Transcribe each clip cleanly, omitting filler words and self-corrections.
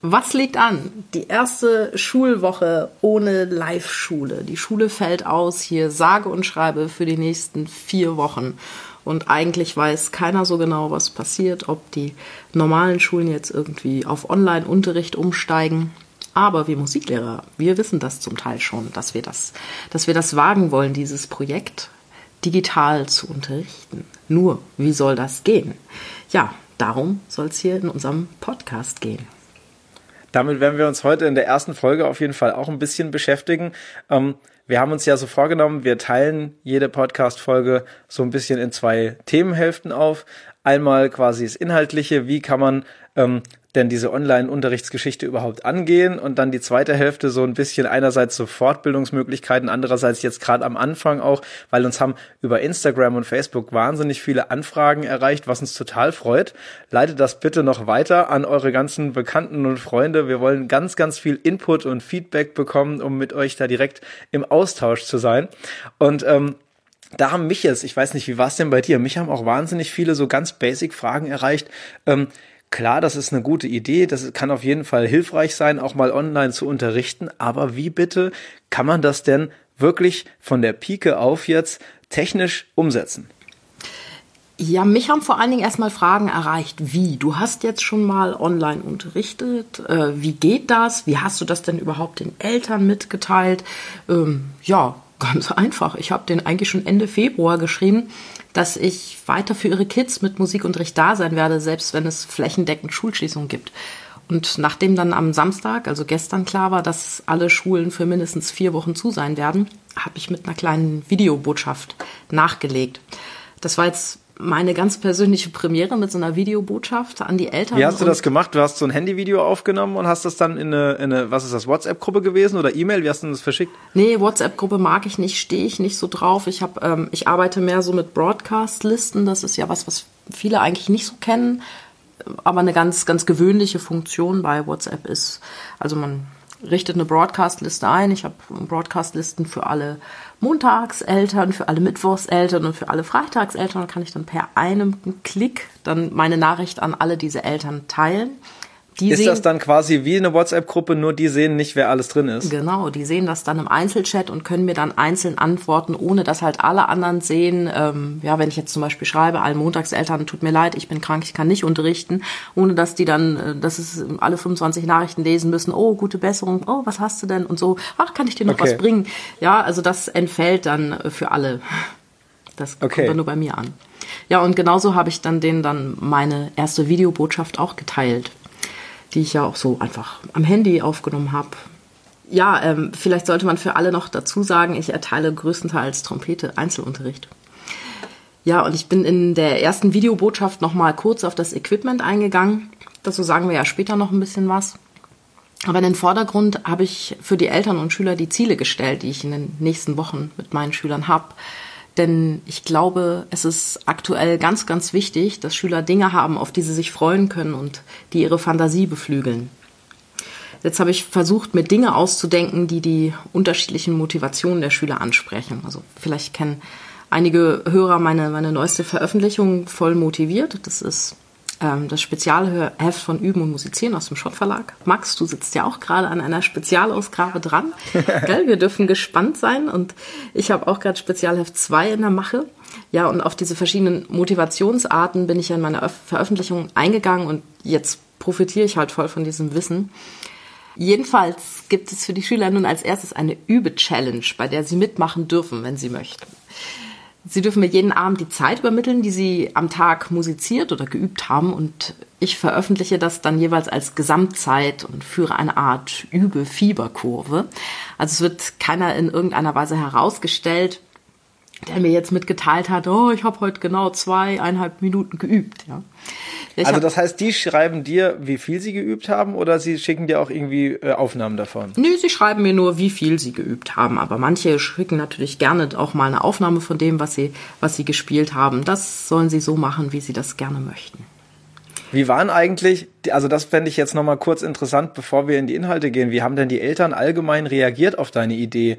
Was liegt an? Die erste Schulwoche ohne Live-Schule. Die Schule fällt aus, hier sage und schreibe für die nächsten 4 Wochen. Und eigentlich weiß keiner so genau, was passiert, ob die normalen Schulen jetzt irgendwie auf Online-Unterricht umsteigen. Aber wir Musiklehrer, wir wissen das zum Teil schon, dass wir das wagen wollen, dieses Projekt digital zu unterrichten. Nur, wie soll das gehen? Ja, darum soll es hier in unserem Podcast gehen. Damit werden wir uns heute in der ersten Folge auf jeden Fall auch ein bisschen beschäftigen. Wir haben uns ja so vorgenommen, wir teilen jede Podcast-Folge so ein bisschen in 2 Themenhälften auf. Einmal quasi das Inhaltliche, wie kann man denn diese Online-Unterrichtsgeschichte überhaupt angehen, und dann die zweite Hälfte so ein bisschen einerseits so Fortbildungsmöglichkeiten, andererseits jetzt gerade am Anfang auch, weil uns haben über Instagram und Facebook wahnsinnig viele Anfragen erreicht, was uns total freut. Leitet das bitte noch weiter an eure ganzen Bekannten und Freunde. Wir wollen ganz, ganz viel Input und Feedback bekommen, um mit euch da direkt im Austausch zu sein. Und da haben mich jetzt, ich weiß nicht, wie war es denn bei dir? Mich haben auch wahnsinnig viele so ganz basic Fragen erreicht. Klar, das ist eine gute Idee, das kann auf jeden Fall hilfreich sein, auch mal online zu unterrichten, aber wie bitte kann man das denn wirklich von der Pike auf jetzt technisch umsetzen? Ja, mich haben vor allen Dingen erstmal Fragen erreicht, wie? Du hast jetzt schon mal online unterrichtet, wie geht das? Wie hast du das denn überhaupt den Eltern mitgeteilt? Ja, ganz einfach. Ich habe denen eigentlich schon Ende Februar geschrieben, dass ich weiter für ihre Kids mit Musikunterricht da sein werde, selbst wenn es flächendeckend Schulschließungen gibt. Und nachdem dann am Samstag, also gestern, klar war, dass alle Schulen für mindestens 4 Wochen zu sein werden, habe ich mit einer kleinen Videobotschaft nachgelegt. Das war jetzt meine ganz persönliche Premiere mit so einer Videobotschaft an die Eltern. Wie hast du das gemacht? Du hast so ein Handyvideo aufgenommen und hast das dann in eine was ist das, WhatsApp-Gruppe gewesen oder E-Mail? Wie hast du das verschickt? Nee, WhatsApp-Gruppe mag ich nicht, stehe ich nicht so drauf. Ich arbeite mehr so mit Broadcast-Listen. Das ist ja was viele eigentlich nicht so kennen, aber eine ganz, ganz gewöhnliche Funktion bei WhatsApp ist. Also man richtet eine Broadcast-Liste ein. Ich habe Broadcast-Listen für alle Montagseltern, für alle Mittwochseltern und für alle Freitagseltern. Da kann ich dann per einem Klick dann meine Nachricht an alle diese Eltern teilen. Ist das dann quasi wie eine WhatsApp-Gruppe, nur die sehen nicht, wer alles drin ist? Genau, die sehen das dann im Einzelchat und können mir dann einzeln antworten, ohne dass halt alle anderen sehen. Ja, wenn ich jetzt zum Beispiel schreibe, allen Montagseltern, tut mir leid, ich bin krank, ich kann nicht unterrichten, ohne dass die dann, dass es alle 25 Nachrichten lesen müssen, oh, gute Besserung, oh, was hast du denn? Und so, ach, kann ich dir noch was bringen? Ja, also das entfällt dann für alle. Das kommt dann nur bei mir an. Ja, und genauso habe ich dann denen dann meine erste Videobotschaft auch geteilt, die ich ja auch so einfach am Handy aufgenommen habe. Ja, vielleicht sollte man für alle noch dazu sagen, ich erteile größtenteils Trompete Einzelunterricht. Ja, und ich bin in der ersten Videobotschaft noch mal kurz auf das Equipment eingegangen. Dazu sagen wir ja später noch ein bisschen was. Aber in den Vordergrund habe ich für die Eltern und Schüler die Ziele gestellt, die ich in den nächsten Wochen mit meinen Schülern habe. Denn ich glaube, es ist aktuell ganz, ganz wichtig, dass Schüler Dinge haben, auf die sie sich freuen können und die ihre Fantasie beflügeln. Jetzt habe ich versucht, mir Dinge auszudenken, die die unterschiedlichen Motivationen der Schüler ansprechen. Also vielleicht kennen einige Hörer meine neueste Veröffentlichung Voll motiviert. Das ist das Spezialheft von Üben und Musizieren aus dem Schott Verlag. Max, du sitzt ja auch gerade an einer Spezialausgabe dran. Gell? Wir dürfen gespannt sein und ich habe auch gerade Spezialheft 2 in der Mache. Ja, und auf diese verschiedenen Motivationsarten bin ich ja in meiner Veröffentlichung eingegangen und jetzt profitiere ich halt voll von diesem Wissen. Jedenfalls gibt es für die Schüler nun als erstes eine Übe-Challenge, bei der sie mitmachen dürfen, wenn sie möchten. Sie dürfen mir jeden Abend die Zeit übermitteln, die Sie am Tag musiziert oder geübt haben, und ich veröffentliche das dann jeweils als Gesamtzeit und führe eine Art Übe-Fieberkurve. Also es wird keiner in irgendeiner Weise herausgestellt, der mir jetzt mitgeteilt hat, oh, ich habe heute genau 2,5 Minuten geübt. Ja. Also das heißt, die schreiben dir, wie viel sie geübt haben, oder sie schicken dir auch irgendwie Aufnahmen davon? Nö, sie schreiben mir nur, wie viel sie geübt haben. Aber manche schicken natürlich gerne auch mal eine Aufnahme von dem, was sie gespielt haben. Das sollen sie so machen, wie sie das gerne möchten. Wie waren eigentlich, also das fände ich jetzt nochmal kurz interessant, bevor wir in die Inhalte gehen, wie haben denn die Eltern allgemein reagiert auf deine Idee?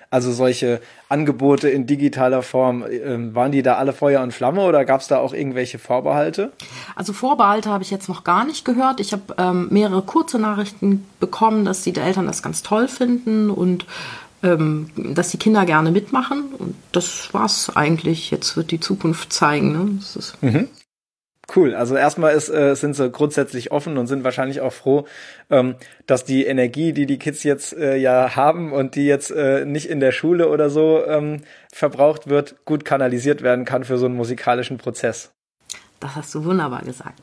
Also solche Angebote in digitaler Form, waren die da alle Feuer und Flamme oder gab es da auch irgendwelche Vorbehalte? Also Vorbehalte habe ich jetzt noch gar nicht gehört. Ich habe mehrere kurze Nachrichten bekommen, dass die Eltern das ganz toll finden und dass die Kinder gerne mitmachen. Und das war's eigentlich. Jetzt wird die Zukunft zeigen. Ne? Das ist Cool, also erstmal sind sie grundsätzlich offen und sind wahrscheinlich auch froh, dass die Energie, die Kids jetzt ja haben und die jetzt nicht in der Schule oder so verbraucht wird, gut kanalisiert werden kann für so einen musikalischen Prozess. Das hast du wunderbar gesagt.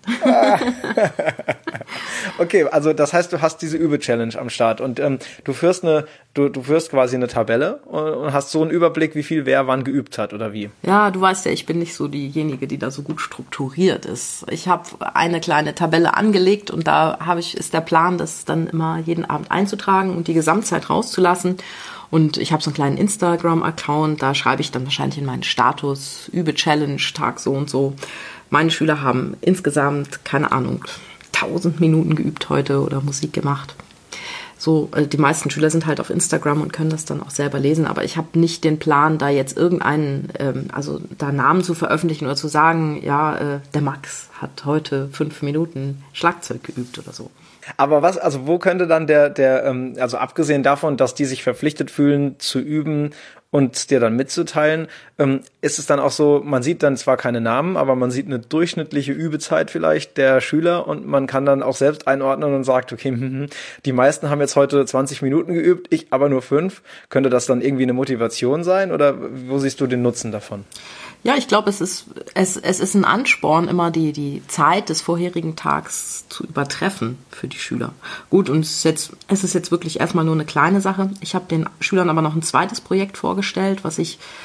Okay, also das heißt, du hast diese Übe-Challenge am Start und du führst quasi eine Tabelle und hast so einen Überblick, wie viel wer wann geübt hat oder wie? Ja, du weißt ja, ich bin nicht so diejenige, die da so gut strukturiert ist. Ich habe eine kleine Tabelle angelegt und da ist der Plan, das dann immer jeden Abend einzutragen und die Gesamtzeit rauszulassen. Und ich habe so einen kleinen Instagram-Account, da schreibe ich dann wahrscheinlich in meinen Status, Übe-Challenge, Tag so und so. Meine Schüler haben insgesamt, keine Ahnung, 1000 Minuten geübt heute oder Musik gemacht. So, die meisten Schüler sind halt auf Instagram und können das dann auch selber lesen, aber ich habe nicht den Plan, da jetzt irgendeinen, da Namen zu veröffentlichen oder zu sagen, ja, der Max hat heute 5 Minuten Schlagzeug geübt oder so. Aber wo könnte dann also abgesehen davon, dass die sich verpflichtet fühlen zu üben und dir dann mitzuteilen, ist es dann auch so, man sieht dann zwar keine Namen, aber man sieht eine durchschnittliche Übezeit vielleicht der Schüler und man kann dann auch selbst einordnen und sagt, okay, die meisten haben jetzt heute 20 Minuten geübt, ich aber nur 5. Könnte das dann irgendwie eine Motivation sein oder wo siehst du den Nutzen davon? Ja, ich glaube, es ist ein Ansporn, immer die Zeit des vorherigen Tags zu übertreffen für die Schüler. Gut, und es ist jetzt wirklich erstmal nur eine kleine Sache. Ich habe den Schülern aber noch ein zweites Projekt vorgestellt, es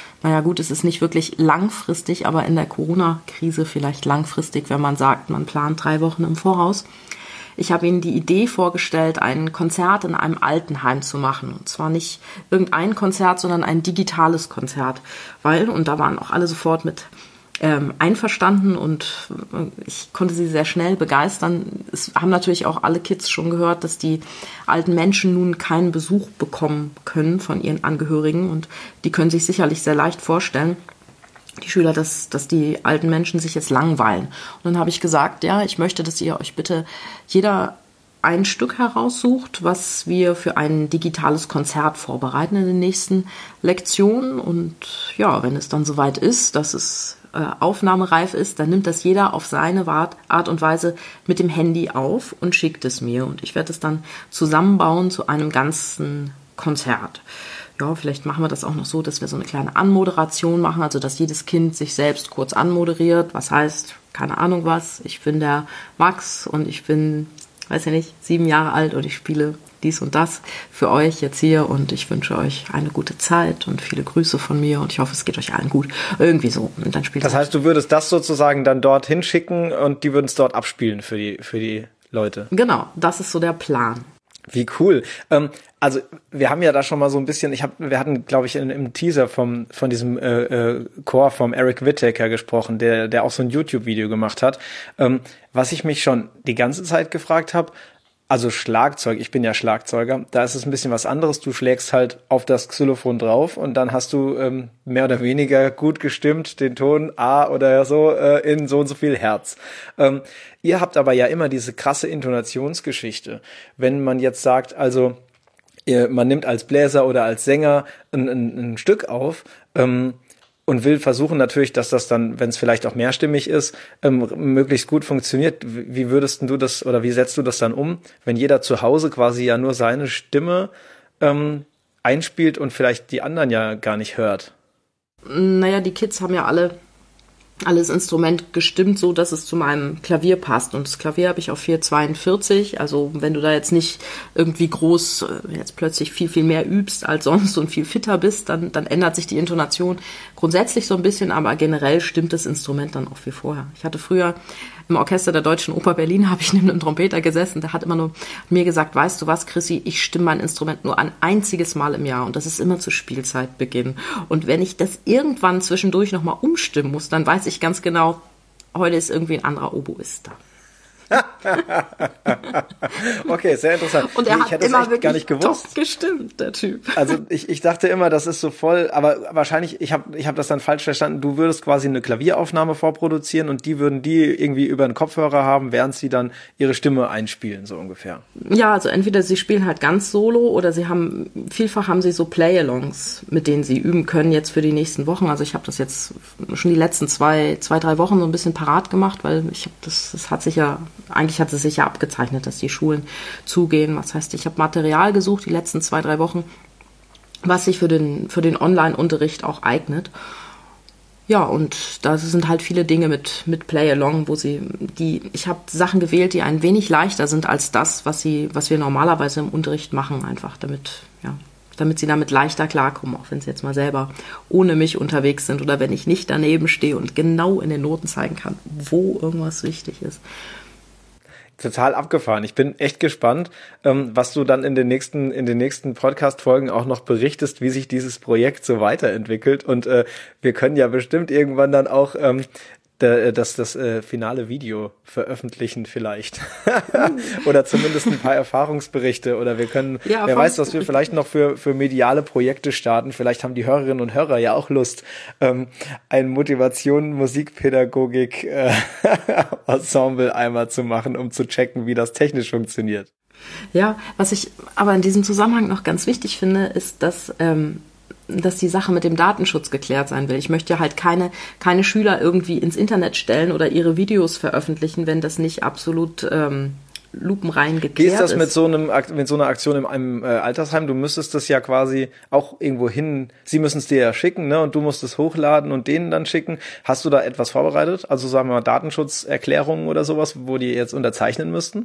ist nicht wirklich langfristig, aber in der Corona-Krise vielleicht langfristig, wenn man sagt, man plant 3 Wochen im Voraus. Ich habe ihnen die Idee vorgestellt, ein Konzert in einem Altenheim zu machen. Und zwar nicht irgendein Konzert, sondern ein digitales Konzert. Und da waren auch alle sofort mit einverstanden und ich konnte sie sehr schnell begeistern. Es haben natürlich auch alle Kids schon gehört, dass die alten Menschen nun keinen Besuch bekommen können von ihren Angehörigen. Und die können sich sicherlich sehr leicht vorstellen, die Schüler, dass die alten Menschen sich jetzt langweilen. Und dann habe ich gesagt, ja, ich möchte, dass ihr euch bitte jeder ein Stück heraussucht, was wir für ein digitales Konzert vorbereiten in den nächsten Lektionen. Und ja, wenn es dann soweit ist, dass es aufnahmereif ist, dann nimmt das jeder auf seine Art und Weise mit dem Handy auf und schickt es mir. Und ich werde es dann zusammenbauen zu einem ganzen Konzert. Ja, vielleicht machen wir das auch noch so, dass wir so eine kleine Anmoderation machen, also dass jedes Kind sich selbst kurz anmoderiert, was heißt, keine Ahnung was, ich bin der Max und ich bin, weiß ich nicht, 7 Jahre alt und ich spiele dies und das für euch jetzt hier und ich wünsche euch eine gute Zeit und viele Grüße von mir und ich hoffe, es geht euch allen gut. Irgendwie so. Und dann spielt das heißt, du würdest das sozusagen dann dort hinschicken und die würden es dort abspielen für die Leute? Genau, das ist so der Plan. Wie cool. Also wir haben ja da schon mal so ein bisschen, wir hatten, glaube ich, im Teaser von diesem Chor vom Eric Whittaker gesprochen, der auch so ein YouTube-Video gemacht hat. Was ich mich schon die ganze Zeit gefragt habe, also Schlagzeug, ich bin ja Schlagzeuger, da ist es ein bisschen was anderes. Du schlägst halt auf das Xylophon drauf und dann hast du mehr oder weniger gut gestimmt den Ton A oder so in so und so viel Hertz. Ihr habt aber ja immer diese krasse Intonationsgeschichte. Wenn man jetzt sagt, also man nimmt als Bläser oder als Sänger ein Stück auf, und will versuchen natürlich, dass das dann, wenn es vielleicht auch mehrstimmig ist, möglichst gut funktioniert. Wie würdest du das oder wie setzt du das dann um, wenn jeder zu Hause quasi ja nur seine Stimme einspielt und vielleicht die anderen ja gar nicht hört? Naja, die Kids haben ja alle das Instrument gestimmt, so dass es zu meinem Klavier passt. Und das Klavier habe ich auf 442. Also wenn du da jetzt nicht irgendwie groß jetzt plötzlich viel, viel mehr übst als sonst und viel fitter bist, dann ändert sich die Intonation grundsätzlich so ein bisschen, aber generell stimmt das Instrument dann auch wie vorher. Ich hatte früher im Orchester der Deutschen Oper Berlin, habe ich neben einem Trompeter gesessen, der hat immer nur mir gesagt, weißt du was, Chrissy, ich stimme mein Instrument nur ein einziges Mal im Jahr und das ist immer zu Spielzeitbeginn. Und wenn ich das irgendwann zwischendurch nochmal umstimmen muss, dann weiß ich ganz genau, heute ist irgendwie ein anderer Oboist da. Okay, sehr interessant. Und er ich hat hätte immer das echt gar nicht gewusst. Top gestimmt, der Typ. Also ich dachte immer, das ist so voll, aber wahrscheinlich, ich hab das dann falsch verstanden, du würdest quasi eine Klavieraufnahme vorproduzieren und die würden die irgendwie über einen Kopfhörer haben, während sie dann ihre Stimme einspielen, so ungefähr. Ja, also entweder sie spielen halt ganz solo oder vielfach haben sie so Play-Alongs, mit denen sie üben können jetzt für die nächsten Wochen. Also ich habe das jetzt schon die letzten zwei, 3 Wochen so ein bisschen parat gemacht, weil eigentlich hat es sich ja abgezeichnet, dass die Schulen zugehen. Was heißt, ich habe Material gesucht die letzten 2, 3 Wochen, was sich für den Online-Unterricht auch eignet. Ja, und da sind halt viele Dinge mit Play-Along, ich habe Sachen gewählt, die ein wenig leichter sind als das, was wir normalerweise im Unterricht machen, einfach damit sie damit leichter klarkommen, auch wenn sie jetzt mal selber ohne mich unterwegs sind oder wenn ich nicht daneben stehe und genau in den Noten zeigen kann, wo irgendwas wichtig ist. Total abgefahren. Ich bin echt gespannt, was du dann in den nächsten Podcast-Folgen auch noch berichtest, wie sich dieses Projekt so weiterentwickelt. Und wir können ja bestimmt irgendwann dann auch das finale Video veröffentlichen vielleicht. Oder zumindest ein paar Erfahrungsberichte. Oder wir können, wer weiß, was wir vielleicht noch für mediale Projekte starten. Vielleicht haben die Hörerinnen und Hörer ja auch Lust, ein Motivation-Musikpädagogik Ensemble einmal zu machen, um zu checken, wie das technisch funktioniert. Ja, was ich aber in diesem Zusammenhang noch ganz wichtig finde, ist, dass die Sache mit dem Datenschutz geklärt sein will. Ich möchte halt keine Schüler irgendwie ins Internet stellen oder ihre Videos veröffentlichen, wenn das nicht absolut lupenrein geklärt ist. Wie ist das mit so einer Aktion in einem Altersheim? Du müsstest das ja quasi auch irgendwo hin, sie müssen es dir ja schicken, ne? Und du musst es hochladen und denen dann schicken. Hast du da etwas vorbereitet? Also sagen wir mal Datenschutzerklärungen oder sowas, wo die jetzt unterzeichnen müssten?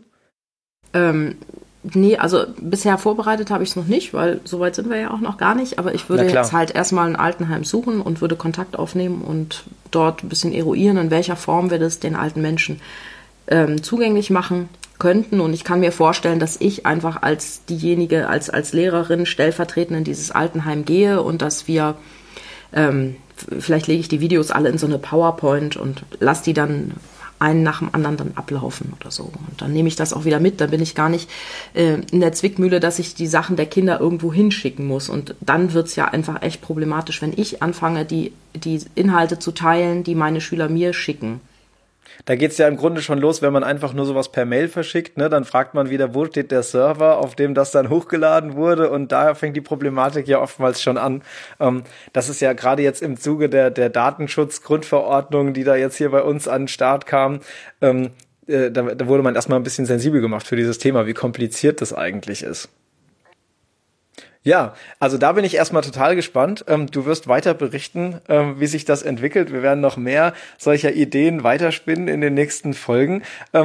Nee, also bisher vorbereitet habe ich es noch nicht, weil so weit sind wir ja auch noch gar nicht. Aber ich würde jetzt halt erstmal ein Altenheim suchen und würde Kontakt aufnehmen und dort ein bisschen eruieren, in welcher Form wir das den alten Menschen zugänglich machen könnten. Und ich kann mir vorstellen, dass ich einfach als diejenige, als Lehrerin stellvertretend in dieses Altenheim gehe und dass wir, vielleicht lege ich die Videos alle in so eine PowerPoint und lasse die dann einen nach dem anderen dann ablaufen oder so. Und dann nehme ich das auch wieder mit. Dann bin ich gar nicht in der Zwickmühle, dass ich die Sachen der Kinder irgendwo hinschicken muss. Und dann wird's ja einfach echt problematisch, wenn ich anfange, die Inhalte zu teilen, die meine Schüler mir schicken. Da geht's ja im Grunde schon los, wenn man einfach nur sowas per Mail verschickt, ne? Dann fragt man wieder, wo steht der Server, auf dem das dann hochgeladen wurde, und daher fängt die Problematik ja oftmals schon an. Das ist ja gerade jetzt im Zuge der Datenschutzgrundverordnung, die da jetzt hier bei uns an den Start kam, da wurde man erstmal ein bisschen sensibel gemacht für dieses Thema, wie kompliziert das eigentlich ist. Ja, also da bin ich erstmal total gespannt. Du wirst weiter berichten, wie sich das entwickelt. Wir werden noch mehr solcher Ideen weiterspinnen in den nächsten Folgen.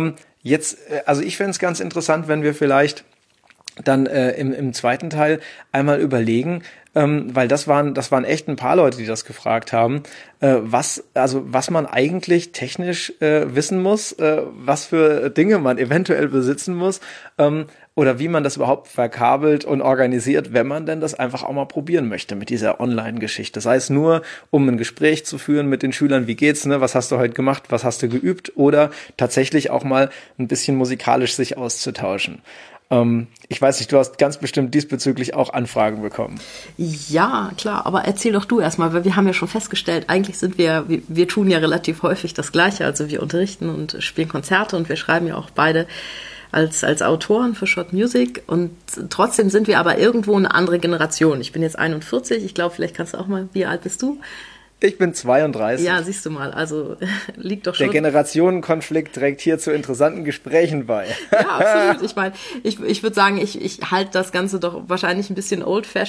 Also ich fände es ganz interessant, wenn wir vielleicht dann im zweiten Teil einmal überlegen, weil das waren echt ein paar Leute, die das gefragt haben, was man eigentlich technisch wissen muss, was für Dinge man eventuell besitzen muss, oder wie man das überhaupt verkabelt und organisiert, wenn man denn das einfach auch mal probieren möchte mit dieser Online-Geschichte. Sei es nur, um ein Gespräch zu führen mit den Schülern, wie geht's, ne? Was hast du heute gemacht, was hast du geübt, oder tatsächlich auch mal ein bisschen musikalisch sich auszutauschen. Ich weiß nicht, du hast ganz bestimmt diesbezüglich auch Anfragen bekommen. Ja, klar, aber erzähl doch du erstmal, weil wir haben ja schon festgestellt, eigentlich sind wir tun ja relativ häufig das Gleiche, also wir unterrichten und spielen Konzerte und wir schreiben ja auch beide als Autoren für Schott Music, und trotzdem sind wir aber irgendwo eine andere Generation. Ich bin jetzt 41, ich glaube, vielleicht kannst du auch mal, wie alt bist du? Ich bin 32. Ja, siehst du mal, also liegt doch schon. Der Generationenkonflikt trägt hier zu interessanten Gesprächen bei. Ja, absolut. Ich meine, ich würde sagen, ich halte das Ganze doch wahrscheinlich ein bisschen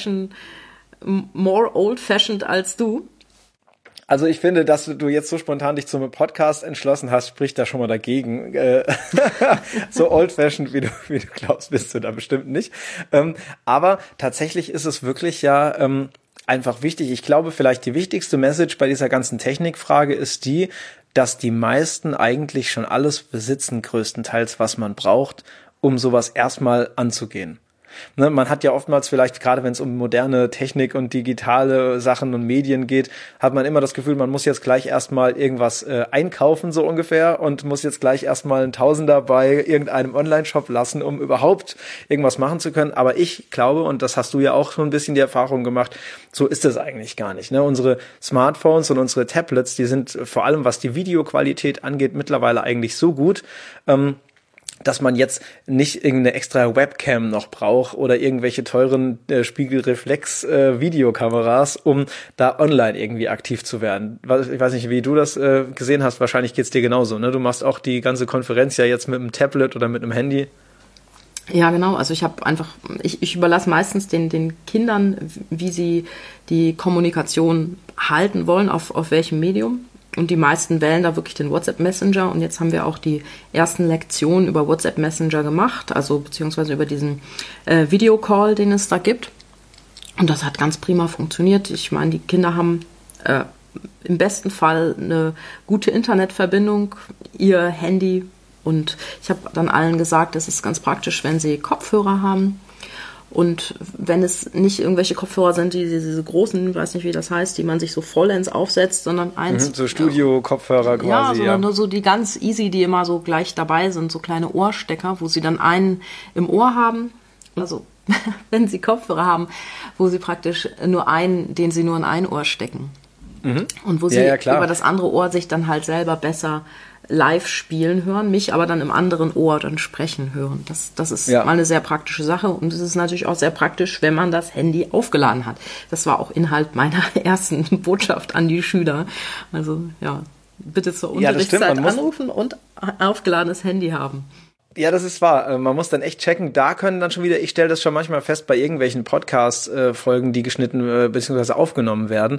more old-fashioned als du. Also ich finde, dass du jetzt so spontan dich zum Podcast entschlossen hast, spricht da schon mal dagegen. So old-fashioned, wie du glaubst, bist du da bestimmt nicht. Aber tatsächlich ist es wirklich ja einfach wichtig. Ich glaube, vielleicht die wichtigste Message bei dieser ganzen Technikfrage ist die, dass die meisten eigentlich schon alles besitzen, größtenteils, was man braucht, um sowas erstmal anzugehen. Ne, man hat ja oftmals vielleicht, gerade wenn es um moderne Technik und digitale Sachen und Medien geht, hat man immer das Gefühl, man muss jetzt gleich erstmal irgendwas einkaufen, so ungefähr, und muss jetzt gleich erstmal einen Tausender bei irgendeinem Online-Shop lassen, um überhaupt irgendwas machen zu können. Aber ich glaube, und das hast du ja auch schon ein bisschen die Erfahrung gemacht, so ist es eigentlich gar nicht. Ne? Unsere Smartphones und unsere Tablets, die sind vor allem, was die Videoqualität angeht, mittlerweile eigentlich so gut, dass man jetzt nicht irgendeine extra Webcam noch braucht oder irgendwelche teuren Spiegelreflex-Videokameras, um da online irgendwie aktiv zu werden. Ich weiß nicht, wie du das gesehen hast, wahrscheinlich geht's dir genauso, ne? Du machst auch die ganze Konferenz ja jetzt mit einem Tablet oder mit einem Handy. Ja, genau. Also ich überlasse meistens den Kindern, wie sie die Kommunikation halten wollen, auf welchem Medium. Und die meisten wählen da wirklich den WhatsApp Messenger. Und jetzt haben wir auch die ersten Lektionen über WhatsApp Messenger gemacht, also beziehungsweise über diesen Videocall, den es da gibt. Und das hat ganz prima funktioniert. Ich meine, die Kinder haben im besten Fall eine gute Internetverbindung, ihr Handy. Und ich habe dann allen gesagt, es ist ganz praktisch, wenn sie Kopfhörer haben. Und wenn es nicht irgendwelche Kopfhörer sind, diese großen, ich weiß nicht, wie das heißt, die man sich so vollends aufsetzt, sondern eins. So Studio-Kopfhörer quasi. Ja, sondern nur so die ganz easy, die immer so gleich dabei sind, so kleine Ohrstecker, wo sie dann einen im Ohr haben. Also, wenn sie Kopfhörer haben, wo sie praktisch nur einen, den sie nur in ein Ohr stecken. Und wo sie über das andere Ohr sich dann halt selber besser live spielen hören, mich aber dann im anderen Ohr dann sprechen hören. Das ist mal eine sehr praktische Sache und es ist natürlich auch sehr praktisch, wenn man das Handy aufgeladen hat. Das war auch Inhalt meiner ersten Botschaft an die Schüler. Also ja, bitte zur Unterrichtszeit anrufen und aufgeladenes Handy haben. Ja, das ist wahr. Man muss dann echt checken. Da können dann schon wieder, ich stelle das schon manchmal fest bei irgendwelchen Podcast-Folgen, die geschnitten bzw. aufgenommen werden.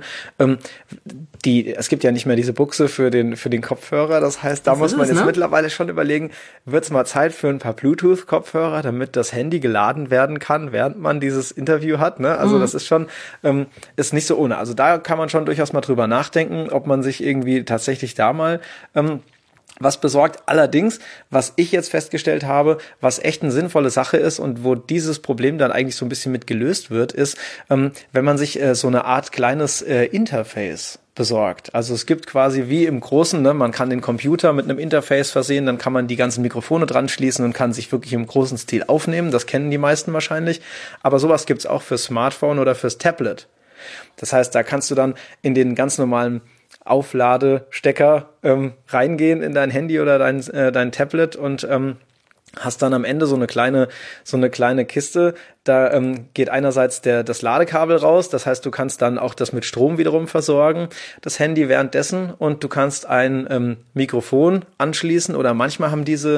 Es gibt ja nicht mehr diese Buchse für den Kopfhörer. Das heißt, da muss man jetzt mittlerweile schon überlegen, wird es mal Zeit für ein paar Bluetooth-Kopfhörer, damit das Handy geladen werden kann, während man dieses Interview hat. Ne? Also das ist schon, ist nicht so ohne. Also da kann man schon durchaus mal drüber nachdenken, ob man sich irgendwie tatsächlich da mal was besorgt. Allerdings, was ich jetzt festgestellt habe, was echt eine sinnvolle Sache ist und wo dieses Problem dann eigentlich so ein bisschen mit gelöst wird, ist, wenn man sich so eine Art kleines Interface besorgt. Also es gibt quasi wie im Großen, ne, man kann den Computer mit einem Interface versehen, dann kann man die ganzen Mikrofone dran schließen und kann sich wirklich im großen Stil aufnehmen. Das kennen die meisten wahrscheinlich. Aber sowas gibt's auch fürs Smartphone oder fürs Tablet. Das heißt, da kannst du dann in den ganz normalen Aufladestecker reingehen in dein Handy oder dein Tablet und hast dann am Ende so eine kleine Kiste. Da geht einerseits das Ladekabel raus, das heißt, du kannst dann auch das mit Strom wiederum versorgen, das Handy währenddessen, und du kannst ein Mikrofon anschließen, oder manchmal haben diese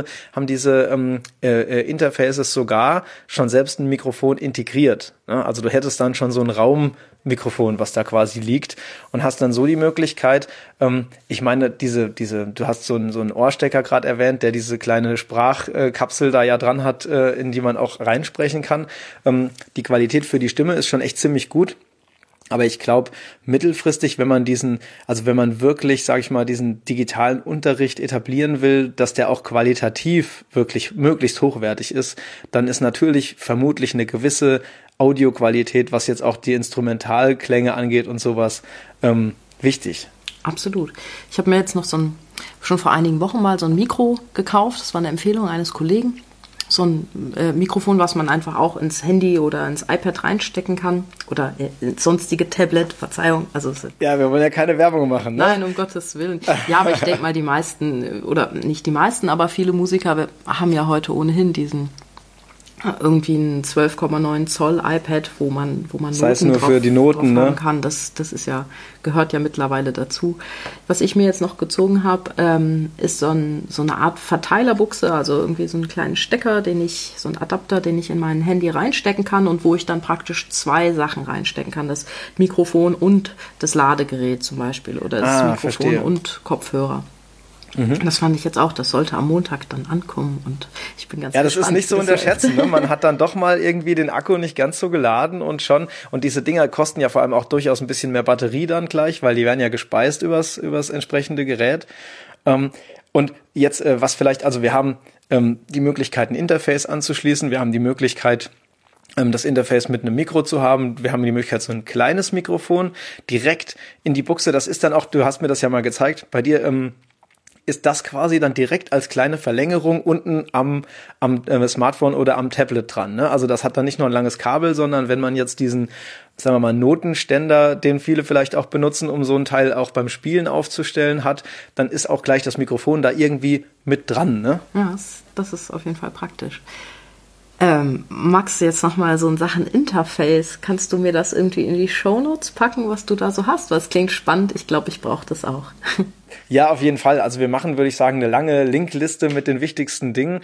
Interfaces sogar schon selbst ein Mikrofon integriert. Ne? Also du hättest dann schon so ein Raummikrofon, was da quasi liegt, und hast dann so die Möglichkeit, ich meine, du hast so einen Ohrstecker gerade erwähnt, der diese kleine Sprachkapsel da ja dran hat, in die man auch reinsprechen kann. Die Qualität für die Stimme ist schon echt ziemlich gut. Aber ich glaube, mittelfristig, wenn man wirklich, sage ich mal, diesen digitalen Unterricht etablieren will, dass der auch qualitativ wirklich möglichst hochwertig ist, dann ist natürlich vermutlich eine gewisse Audioqualität, was jetzt auch die Instrumentalklänge angeht und sowas, wichtig. Absolut. Ich habe mir jetzt noch schon vor einigen Wochen mal so ein Mikro gekauft. Das war eine Empfehlung eines Kollegen. So ein Mikrofon, was man einfach auch ins Handy oder ins iPad reinstecken kann oder ins sonstige Tablet, Verzeihung. Ja, wir wollen ja keine Werbung machen, ne? Nein, um Gottes Willen. Ja, aber ich denke mal, die meisten, oder nicht die meisten, aber viele Musiker haben ja heute ohnehin diesen irgendwie ein 12,9 Zoll iPad, wo man das heißt Noten nur für die Noten, drauf haben kann. Das ist gehört ja mittlerweile dazu. Was ich mir jetzt noch gezogen habe, ist so eine Art Verteilerbuchse, also irgendwie so einen kleinen Stecker, so einen Adapter, den ich in mein Handy reinstecken kann und wo ich dann praktisch 2 Sachen reinstecken kann. Das Mikrofon und das Ladegerät zum Beispiel oder das Mikrofon verstehe. Und Kopfhörer. Das fand ich jetzt auch, das sollte am Montag dann ankommen und ich bin ganz gespannt. Ja, das ist nicht zu unterschätzen, ne? Man hat dann doch mal irgendwie den Akku nicht ganz so geladen und diese Dinger kosten ja vor allem auch durchaus ein bisschen mehr Batterie dann gleich, weil die werden ja gespeist übers entsprechende Gerät. Und jetzt, was vielleicht, also wir haben die Möglichkeit, ein Interface anzuschließen, wir haben die Möglichkeit, das Interface mit einem Mikro zu haben. Wir haben die Möglichkeit, so ein kleines Mikrofon direkt in die Buchse. Das ist dann auch, du hast mir das ja mal gezeigt, bei dir ist das quasi dann direkt als kleine Verlängerung unten am Smartphone oder am Tablet dran. Ne? Also das hat dann nicht nur ein langes Kabel, sondern wenn man jetzt diesen, sagen wir mal, Notenständer, den viele vielleicht auch benutzen, um so ein Teil auch beim Spielen aufzustellen hat, dann ist auch gleich das Mikrofon da irgendwie mit dran. Ne? Ja, das ist auf jeden Fall praktisch. Max, jetzt nochmal so in Sachen Interface. Kannst du mir das irgendwie in die Shownotes packen, was du da so hast? Was klingt spannend. Ich glaube, ich brauche das auch. Ja, auf jeden Fall. Also wir machen, würde ich sagen, eine lange Linkliste mit den wichtigsten Dingen.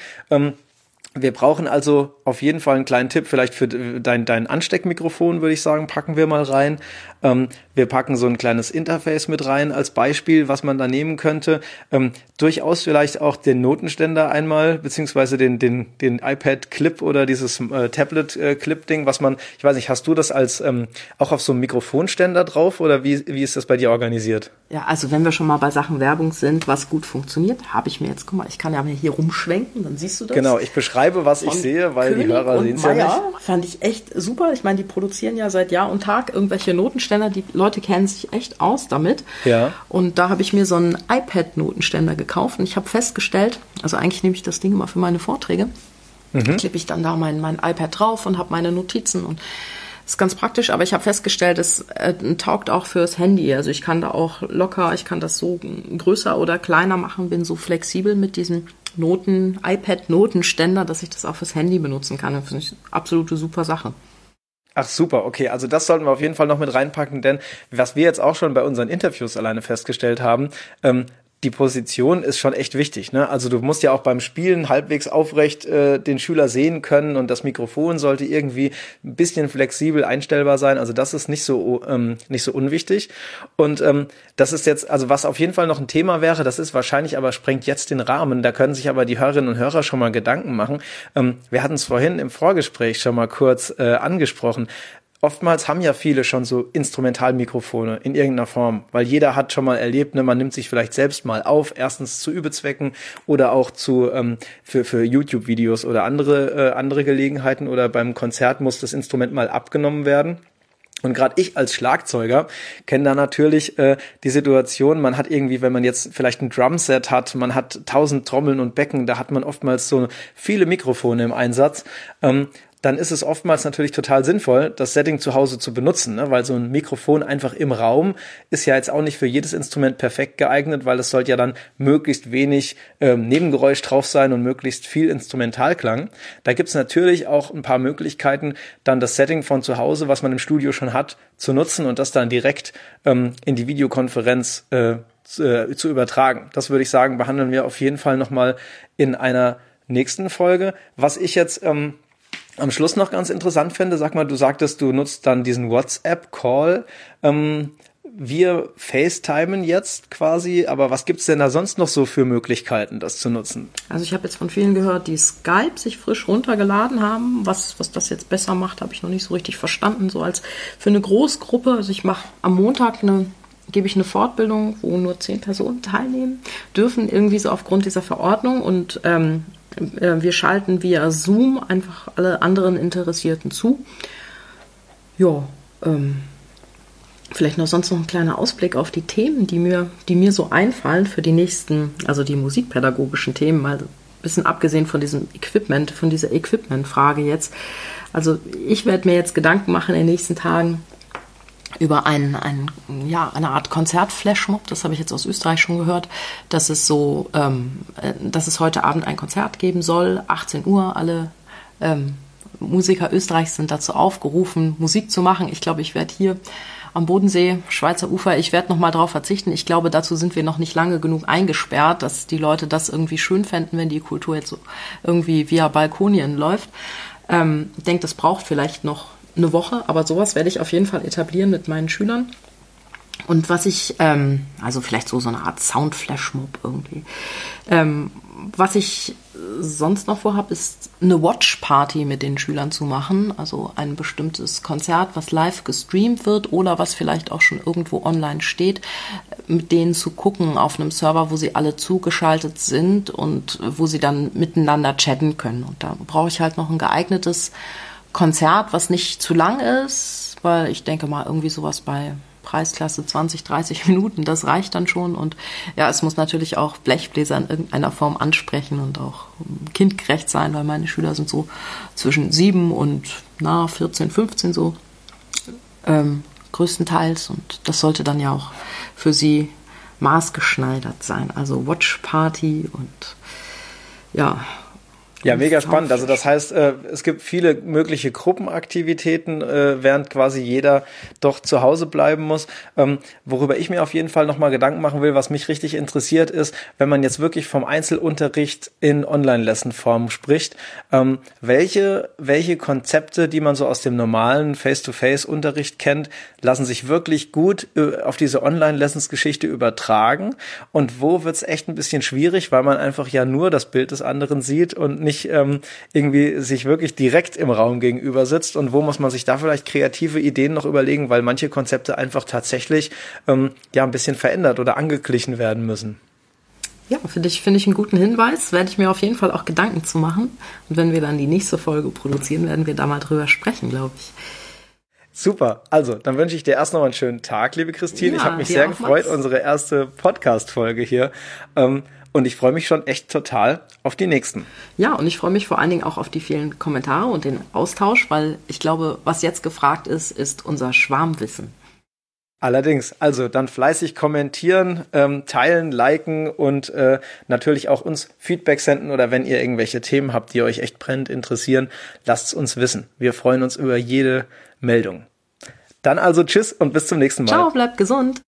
Wir brauchen also auf jeden Fall einen kleinen Tipp, vielleicht für dein Ansteckmikrofon, würde ich sagen, packen wir mal rein. Wir packen so ein kleines Interface mit rein als Beispiel, was man da nehmen könnte. Durchaus vielleicht auch den Notenständer einmal, beziehungsweise den iPad-Clip oder dieses Tablet-Clip-Ding, was man, ich weiß nicht, hast du das als auch auf so einem Mikrofonständer drauf oder wie ist das bei dir organisiert? Ja, also wenn wir schon mal bei Sachen Werbung sind, was gut funktioniert, habe ich mir jetzt, guck mal, ich kann ja hier rumschwenken, dann siehst du das. Genau, ich beschreibe, was ich sehe, weil König die Hörer sehen es ja nicht. Fand ich echt super. Ich meine, die produzieren ja seit Jahr und Tag irgendwelche Notenständer. Die Leute kennen sich echt aus damit. Ja. Und da habe ich mir so einen iPad-Notenständer gekauft. Und ich habe festgestellt, also eigentlich nehme ich das Ding immer für meine Vorträge. Klippe ich dann da mein iPad drauf und habe meine Notizen und ist ganz praktisch, aber ich habe festgestellt, es taugt auch fürs Handy. Also ich kann da auch locker, ich kann das so größer oder kleiner machen, bin so flexibel mit diesem iPad-Notenständer, dass ich das auch fürs Handy benutzen kann. Das finde ich eine absolute super Sache. Ach super, okay, also das sollten wir auf jeden Fall noch mit reinpacken, denn was wir jetzt auch schon bei unseren Interviews alleine festgestellt haben, die Position ist schon echt wichtig, ne? Also du musst ja auch beim Spielen halbwegs aufrecht den Schüler sehen können und das Mikrofon sollte irgendwie ein bisschen flexibel einstellbar sein. Also das ist nicht so unwichtig. Und das ist jetzt, also was auf jeden Fall noch ein Thema wäre, das ist wahrscheinlich aber sprengt jetzt den Rahmen. Da können sich aber die Hörerinnen und Hörer schon mal Gedanken machen. Wir hatten es vorhin im Vorgespräch schon mal kurz angesprochen. Oftmals haben ja viele schon so Instrumentalmikrofone in irgendeiner Form, weil jeder hat schon mal erlebt, ne, man nimmt sich vielleicht selbst mal auf, erstens zu Übezwecken oder auch für YouTube-Videos oder andere Gelegenheiten oder beim Konzert muss das Instrument mal abgenommen werden. Und gerade ich als Schlagzeuger kenne da natürlich die Situation, man hat irgendwie, wenn man jetzt vielleicht ein Drumset hat, man hat 1000 Trommeln und Becken, da hat man oftmals so viele Mikrofone im Einsatz, dann ist es oftmals natürlich total sinnvoll, das Setting zu Hause zu benutzen, ne? Weil so ein Mikrofon einfach im Raum ist ja jetzt auch nicht für jedes Instrument perfekt geeignet, weil es sollte ja dann möglichst wenig Nebengeräusch drauf sein und möglichst viel Instrumentalklang. Da gibt's natürlich auch ein paar Möglichkeiten, dann das Setting von zu Hause, was man im Studio schon hat, zu nutzen und das dann direkt in die Videokonferenz zu übertragen. Das würde ich sagen, behandeln wir auf jeden Fall nochmal in einer nächsten Folge. Was ich jetzt am Schluss noch ganz interessant finde, sag mal, du sagtest, du nutzt dann diesen WhatsApp-Call. Wir FaceTimen jetzt quasi, aber was gibt's denn da sonst noch so für Möglichkeiten, das zu nutzen? Also ich habe jetzt von vielen gehört, die Skype sich frisch runtergeladen haben. Was das jetzt besser macht, habe ich noch nicht so richtig verstanden. So als für eine Großgruppe, also ich mache am Montag gebe ich eine Fortbildung, wo nur 10 Personen teilnehmen dürfen, irgendwie so aufgrund dieser Verordnung und wir schalten via Zoom einfach alle anderen Interessierten zu. Ja, vielleicht sonst noch ein kleiner Ausblick auf die Themen, die mir so einfallen für die nächsten, also die musikpädagogischen Themen, mal ein bisschen abgesehen von diesem Equipment, von dieser Equipment-Frage jetzt. Also ich werde mir jetzt Gedanken machen in den nächsten Tagen über eine Art Konzert-Flashmob, das habe ich jetzt aus Österreich schon gehört, dass es heute Abend ein Konzert geben soll, 18 Uhr, alle Musiker Österreichs sind dazu aufgerufen, Musik zu machen. Ich glaube, ich werde hier am Bodensee, Schweizer Ufer, ich werde nochmal drauf verzichten. Ich glaube, dazu sind wir noch nicht lange genug eingesperrt, dass die Leute das irgendwie schön fänden, wenn die Kultur jetzt so irgendwie via Balkonien läuft. Ich denke, das braucht vielleicht noch eine Woche, aber sowas werde ich auf jeden Fall etablieren mit meinen Schülern. Und was ich, also vielleicht so eine Art Sound-Flashmob irgendwie. Was ich sonst noch vorhabe, ist eine Watch-Party mit den Schülern zu machen. Also ein bestimmtes Konzert, was live gestreamt wird oder was vielleicht auch schon irgendwo online steht, mit denen zu gucken auf einem Server, wo sie alle zugeschaltet sind und wo sie dann miteinander chatten können. Und da brauche ich halt noch ein geeignetes Konzert, was nicht zu lang ist, weil ich denke mal irgendwie sowas bei Preisklasse 20, 30 Minuten, das reicht dann schon. Und ja, es muss natürlich auch Blechbläser in irgendeiner Form ansprechen und auch kindgerecht sein, weil meine Schüler sind so zwischen 7 und 14, 15 so größtenteils. Und das sollte dann ja auch für sie maßgeschneidert sein. Also Watch Party und ja. Ja, mega spannend. Also das heißt, es gibt viele mögliche Gruppenaktivitäten, während quasi jeder doch zu Hause bleiben muss. Worüber ich mir auf jeden Fall nochmal Gedanken machen will, was mich richtig interessiert ist, wenn man jetzt wirklich vom Einzelunterricht in Online-Lesson-Form spricht, welche Konzepte, die man so aus dem normalen Face-to-Face-Unterricht kennt, lassen sich wirklich gut auf diese Online-Lessons-Geschichte übertragen, und wo wird's echt ein bisschen schwierig, weil man einfach ja nur das Bild des anderen sieht und nicht irgendwie sich wirklich direkt im Raum gegenüber sitzt, und wo muss man sich da vielleicht kreative Ideen noch überlegen, weil manche Konzepte einfach tatsächlich ein bisschen verändert oder angeglichen werden müssen. Ja, finde ich einen guten Hinweis, werde ich mir auf jeden Fall auch Gedanken zu machen, und wenn wir dann die nächste Folge produzieren, werden wir da mal drüber sprechen, glaube ich. Super, also dann wünsche ich dir erst noch mal einen schönen Tag, liebe Christine. Ich habe mich sehr gefreut, unsere erste Podcast-Folge hier. Und ich freue mich schon echt total auf die nächsten. Ja, und ich freue mich vor allen Dingen auch auf die vielen Kommentare und den Austausch, weil ich glaube, was jetzt gefragt ist, ist unser Schwarmwissen. Allerdings, also dann fleißig kommentieren, teilen, liken und natürlich auch uns Feedback senden, oder wenn ihr irgendwelche Themen habt, die euch echt brennend interessieren, lasst es uns wissen. Wir freuen uns über jede Meldung. Dann also tschüss und bis zum nächsten Mal. Ciao, bleibt gesund.